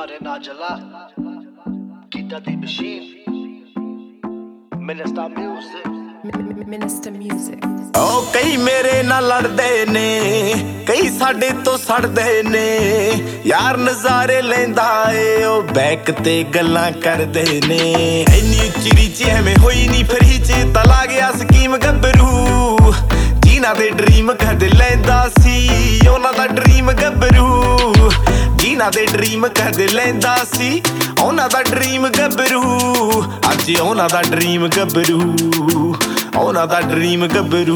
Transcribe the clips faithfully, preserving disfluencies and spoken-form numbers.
ਘਰੇ ਨਾ ਜਲਾ ਕੀਤਾ ਦੀ machine Minister Music Minister Music ਓ ਕਈ ਮੇਰੇ ਨਾਲ ਲੜਦੇ ਨੇ ਕਈ ਸਾਡੇ ਤੋਂ ਸੜਦੇ ਨੇ ਯਾਰ ਨਜ਼ਾਰੇ ਲੈਂਦਾ ਏ ਉਹ ਬੈਕ ਤੇ ਗੱਲਾਂ ਕਰਦੇ ਨੇ ਇੰਨੀ ਉੱਚੀ ਰੀਚ ਐਵੇਂ ਹੋਈ ਨਹੀਂ ਫਿਰ ਹੀ ਚੇਤਾ ਲਾ ਗਿਆ ਸਕੀਮ ਗੱਭਰੂ ਜਿਨ੍ਹਾਂ ਦੇ ਡ੍ਰੀਮ ਕਦੇ ਲੈਂਦਾ ਸੀ ਉਹਨਾਂ ਦਾ ਡ੍ਰੀਮ ਗੱਭਰੂ ਜਿਨ੍ਹਾਂ ਦੇ ਡ੍ਰੀਮ ਕਦੇ ਲੈਂਦਾ ਸੀ ਉਹਨਾਂ ਦਾ ਡ੍ਰੀਮ ਗੱਭਰੂ ਅੱਜ ਉਹਨਾਂ ਦਾ ਡ੍ਰੀਮ ਗੱਭਰੂ ਉਹਨਾਂ ਦਾ ਡ੍ਰੀਮ ਗੱਭਰੂ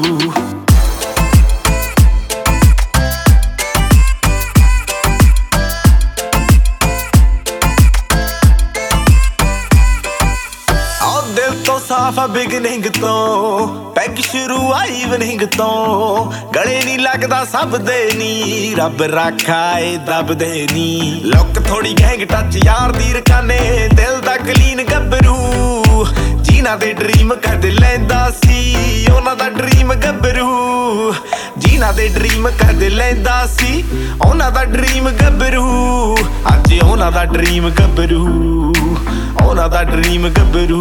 ਸਾਫਾ ਬਿਗਨਿੰਗ ਤੋਂ ਪੈਗ ਸ਼ੁਰੂ ਆ ਈਵਨਿੰਗ ਤੋਂ ਗਲੇ ਨਹੀਂ ਲੱਗਦਾ ਸਭ ਦੇ ਨੀ ਰੱਬ ਰਾਖਾ ਏ ਦਬਦੇ ਨੀ ਲੁੱਕ ਥੋੜੀ ਗੈਂਗ ਟੱਚ ਯਾਰ ਦੀ ਰਕਾਨੇ ਦਿਲ ਦਾ ਕਲੀਨ ਗੱਭਰੂ ਜਿਨ੍ਹਾਂ ਦੇ ਡ੍ਰੀਮ ਕਦੇ ਲੈਂਦਾ ਸੀ ਉਹਨਾਂ ਦਾ ਡ੍ਰੀਮ ਗੱਭਰੂ ਜਿਨ੍ਹਾਂ ਦੇ ਡ੍ਰੀਮ ਕਦੇ ਲੈਂਦਾ ਸੀ ਉਹਨਾਂ ਦਾ ਡ੍ਰੀਮ ਗੱਭਰੂ ਅੱਜ ਉਹਨਾਂ ਦਾ ਡ੍ਰੀਮ ਗੱਭਰੂ ਉਹਨਾਂ ਦਾ ਡ੍ਰੀਮ ਗੱਭਰੂ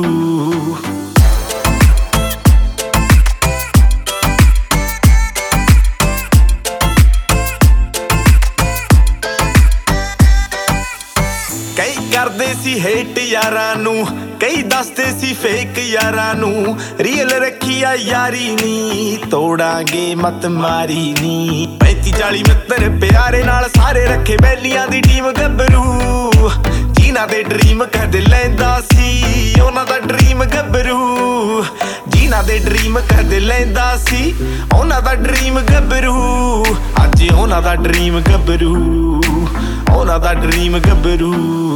ਕਈ ਕਰਦੇ ਸੀ ਹੇਟ ਯਾਰਾਂ ਨੂੰ ਕਈ ਦੱਸਦੇ ਸੀ ਫੇਕ ਯਾਰਾਂ ਨੂੰ ਰੀਅਲ ਰੱਖੀ ਆ ਯਾਰੀ ਨੀ ਤੋੜਾਂਗੇ ਮਤ ਮਾਰੀ ਨੀ ਪੈਂਤੀ ਚਾਲੀ ਮਿੱਤਰ ਪਿਆਰੇ ਨਾਲ ਸਾਰੇ ਰੱਖੇ ਬੈਲੀਆਂ ਦੀ ਟੀਮ ਗੱਭਰੂ ਜਿਨ੍ਹਾਂ ਦੇ ਡ੍ਰੀਮ ਕਦੇ ਲੈਂਦਾ ਸੀ ਉਹਨਾਂ ਦਾ ਡ੍ਰੀਮ ਗੱਭਰੂ ਜਿਨ੍ਹਾਂ ਦੇ ਡ੍ਰੀਮ ਕਦੇ ਲੈਂਦਾ ਸੀ ਉਹਨਾਂ ਦਾ ਡ੍ਰੀਮ ਗੱਭਰੂ ਅੱਜ ਉਹਨਾਂ ਦਾ ਡ੍ਰੀਮ ਗੱਭਰੂ ਉਹਨਾਂ ਦਾ ਡ੍ਰੀਮ ਗੱਭਰੂ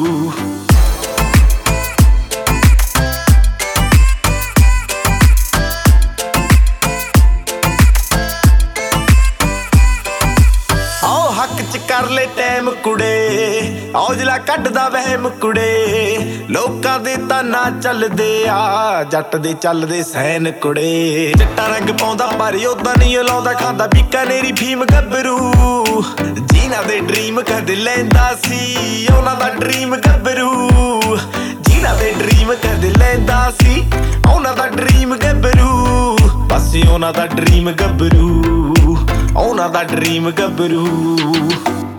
ਹੱਕ ਚ ਕਰ ਲੈ ਟਾਈਮ ਕੁੜੇ ਔਜਲਾ ਕੱਢਦਾ ਵਹਿਮ ਕੁੜੇ ਲੋਕਾਂ ਦੇ ਤਾਂ ਨਾ ਚੱਲਦੇ ਆ ਜੱਟ ਦੇ ਚੱਲਦੇ ਸੈਨ ਕੁੜੇ ਚਿੱਟਾ ਰੰਗ ਪਾਉਂਦਾ ਪਰ ਉਦਾਂ ਨਹੀਂ ਲਾਉਂਦਾ ਖਾਂਦਾ ਬੀਕਾਨੇਰੀ ਫੀਮ ਗੱਭਰੂ ਜਿਨ੍ਹਾਂ ਦੇ ਡ੍ਰੀਮ ਕਦੇ ਲੈਂਦਾ ਸੀ ਉਹਨਾਂ ਦਾ ਡ੍ਰੀਮ ਗੱਭਰੂ ਜਿਨ੍ਹਾਂ ਦੇ ਡ੍ਰੀਮ ਕਦੇ ਲੈਂਦਾ ਸੀ ਉਹਨਾਂ ਦਾ ਡ੍ਰੀਮ ਗੱਭਰੂ ਬਸ ਉਹਨਾਂ ਦਾ ਡ੍ਰੀਮ ਗੱਭਰੂ ਉਹਨਾਂ ਦਾ ਡ੍ਰੀਮ ਗੱਭਰੂ